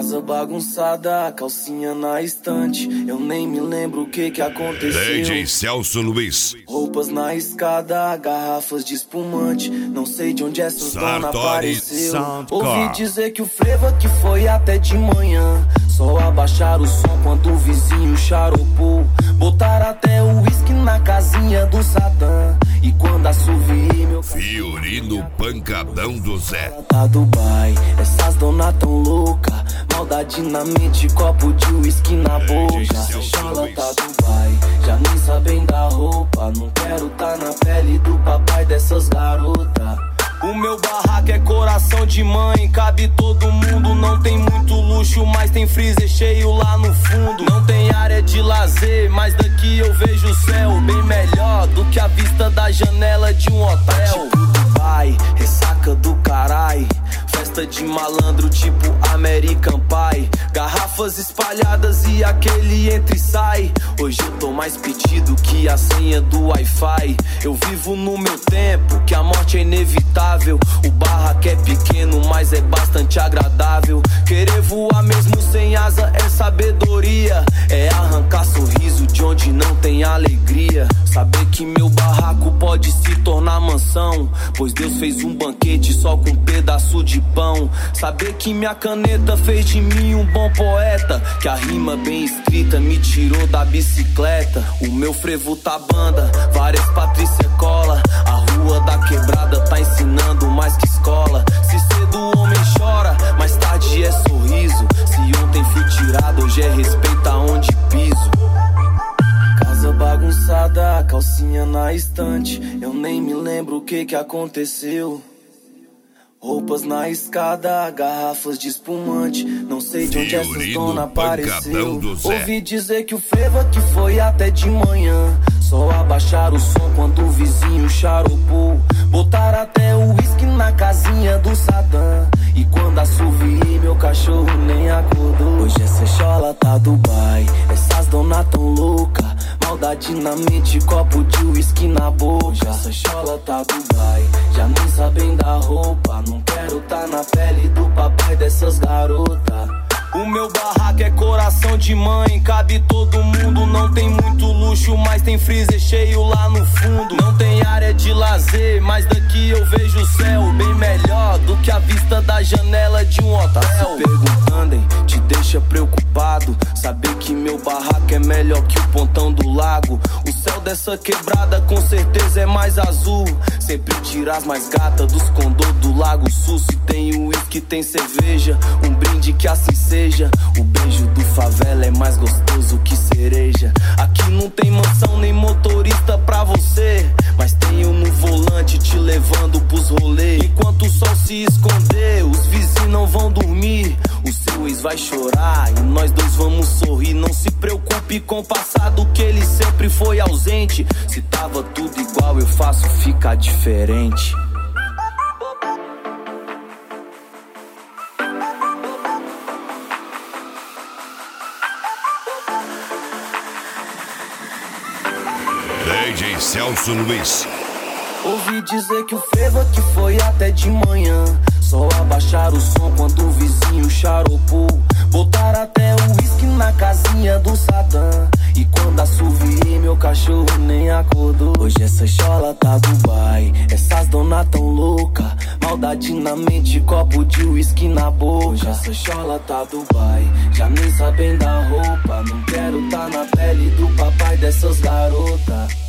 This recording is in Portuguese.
Casa bagunçada, calcinha na estante. Eu nem me lembro o que aconteceu. DJ Celso Luiz. Roupas na escada, garrafas de espumante. Não sei de onde essas dona apareceu. Ouvi dizer que o frevo aqui foi até de manhã. Só abaixaram o som quando o vizinho charopou. Botaram até o uísque na casinha do Sadam. E quando assoviei meu Fiorino Pancadão do Zé. Tá Dubai, essas dona tão louca. Maldade na mente, copo de uísque na boca. Chola tá Dubai, já nem sabem da roupa. Não quero tá na pele do papai dessas garotas. O meu barraco é coração de mãe, cabe todo mundo. Não tem muito luxo, mas tem freezer cheio lá no fundo. Não tem área de lazer, mas daqui eu vejo o céu bem melhor do que a vista da janela de um hotel. Tipo Dubai, ressaca do carai. Festa de malandro tipo American Pie. Garrafas espalhadas e aquele entra e sai. Hoje eu tô mais pedido que a senha do Wi-Fi. Eu vivo no meu tempo, que a morte é inevitável. O barraco é pequeno, mas é bastante agradável. Querer voar mesmo sem asa é sabedoria. É arrancar sorriso de onde não tem alegria. Saber que meu barraco pode se tornar mansão, pois Deus fez um banquete só com um pedaço de pão. Saber que minha caneta fez de mim um bom poeta, que a rima bem escrita me tirou da bicicleta. O meu frevo tá banda, várias Patrícia cola. A rua da quebrada tá ensinando mais que escola. Se cedo o homem chora, mais tarde é sorriso. Se ontem fui tirado, hoje é respeito aonde piso. Casa bagunçada, calcinha na estante. Eu nem me lembro o que aconteceu. Roupas na escada, garrafas de espumante. Não sei de onde essas dona apareceu. Ouvi dizer que o frevo aqui foi até de manhã. Só abaixaram o som quando o vizinho charopou. Botaram até o uísque na casinha do Sadam. E quando assoviei meu cachorro nem acordou. Hoje essa chola tá Dubai, essas dona tão louca. Maldade na mente, copo de uísque na boca. Hoje essa chola tá Dubai, já nem sabem da roupa. Não quero tá na pele do papai dessas garotas. O meu barraco é coração de mãe, cabe todo mundo. Não tem muito luxo, mas tem freezer cheio lá no fundo. Não tem área de lazer, mas daqui eu vejo o céu bem melhor do que a vista da janela de um hotel. Tá se perguntando, hein? Te deixa preocupado saber que meu barraco é melhor que o pontão do lago. O céu dessa quebrada com certeza é mais azul. Sempre tira as mais gatas dos condô do Lago Sul. Se tem uísque, tem cerveja, um brinde que assim seja. O beijo do favela é mais gostoso que cereja. Aqui não tem mansão nem motorista pra você, mas tenho no volante te levando pros rolês. Enquanto o sol se esconder, os vizinhos não vão dormir. O seu ex vai chorar e nós dois vamos sorrir. Não se preocupe com o passado, que ele sempre foi ausente. Se tava tudo igual, eu faço ficar diferente. DJ Celso Luiz. Ouvi dizer que o frevo aqui foi até de manhã. Só abaixaram o som quando o vizinho charopou. Botaram até o uísque na casinha do Sadam. E quando assoviei meu cachorro nem acordou. Hoje essa chola tá Dubai, essas dona tão louca. Maldade na mente, copo de uísque na boca. Hoje essa chola tá Dubai, já nem sabem da roupa. Não quero tá na pele do papai dessas garotas.